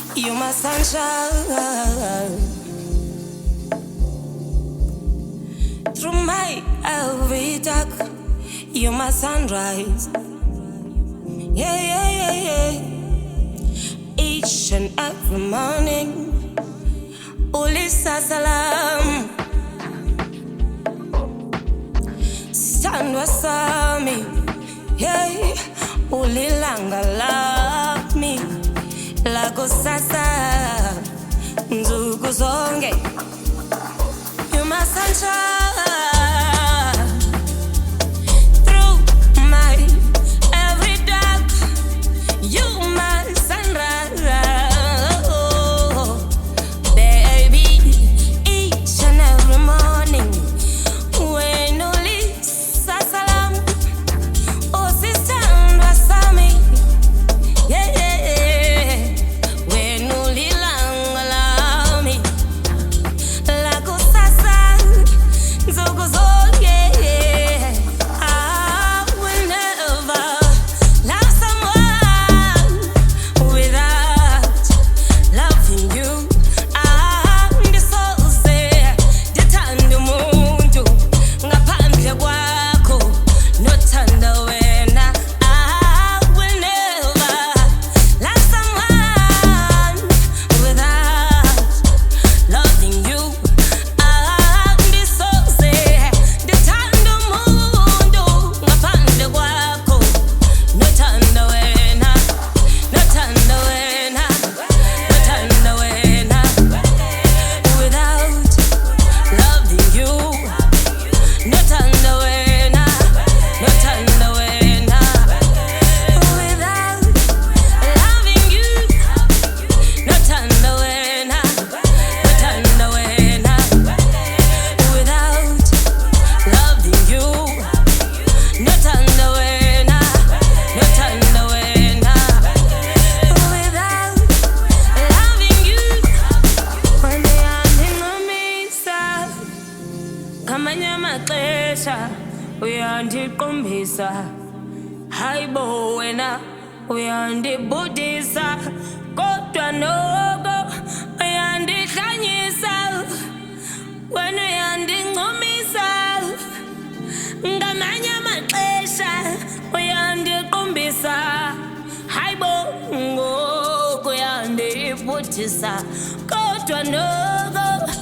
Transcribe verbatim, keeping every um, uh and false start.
You my sunshine through my every dark. You my sunrise. Yeah, yeah, yeah, yeah. Each and every morning. Ulisa salam. Stand wasami. Yeah. Ulilanga love me. Lago sasa nzugu zonge. You my sunshine through my every dark. You my sunrise, oh, baby. Each and every morning when ulisa salam. Oh, sister wasami. Yeah, yeah, yeah. When ulilanga love me. Lago sasa nzugu zonge. I will never love someone without loving you. Angisoze ndithanda umuntu ngaphandle kwakho nothanda wena. I will never love someone without loving you. Angisoze ndithanda umuntu ngaphandle kwakho nothanda wena, nothanda wena, nothanda wena. Without loving you, nothanda wena, nothanda wena. Without loving you, nothanda wena, nothanda wena. Without loving you, nothanda wena, nothanda wena. Without loving you, wena yandinqumisa ngamanye amaxesha uyandiqumbisa. Hayibo wena uyandibudisa, kodwa noko uyandihlanyisa. Wena uyandinqumisa ngamanye amaxesha uyandiqumbisa. Hayibo ngoku uyandibudisa, kodwa noko